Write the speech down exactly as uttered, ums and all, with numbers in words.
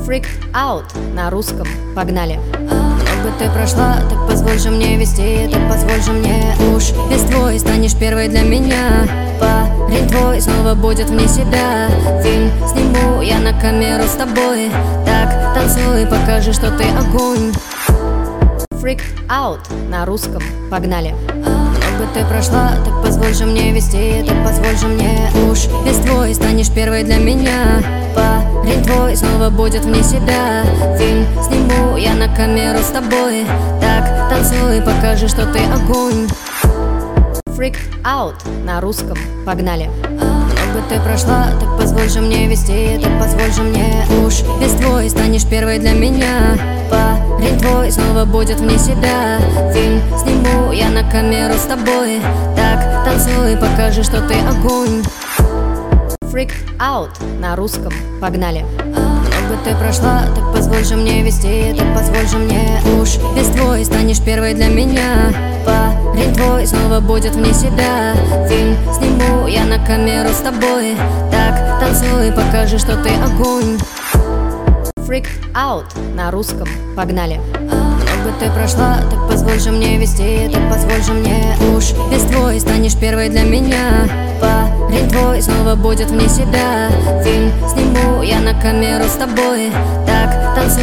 Freak out на русском, погнали. Как бы ты прошла, так позволь же мне вести, так позволь же мне. Уж весь твой станешь первой для меня. Парень твой снова будет вне себя. Фильм сниму я на камеру с тобой. Так танцуй, покажи, что ты огонь. Freak out на русском, погнали. Как бы ты прошла, так позволь же мне вести, так позволь же мне. Уж весь твой станешь первой для меня. Парень твой снова будет вне себя. Фильм сниму я на камеру с тобой. Так танцуй, покажи, что ты огонь. Freak out на русском, погнали. Как бы ты прошла, так позволь же мне вести, так позволь же мне. Уж весь твой станешь первой для меня. Парень твой снова будет вне себя. Фильм сниму я на камеру с тобой. Так танцуй, покажи, что ты огонь. Freak out на русском, погнали. Как бы ты прошла, так позволь же мне вести, так позволь же мне. Уж весь твой станешь первой для меня. Парень твой снова будет вне себя. Фильм сниму я на камеру с тобой. Так танцуй, покажи, что ты огонь. Freak out на русском, погнали. Как бы ты прошла, так позволь же мне вести, так позволь же мне. Уж весь твой станешь первой для меня. Парень твой снова будет вне себя. Фильм сниму я на камеру с тобой. Так танцуй.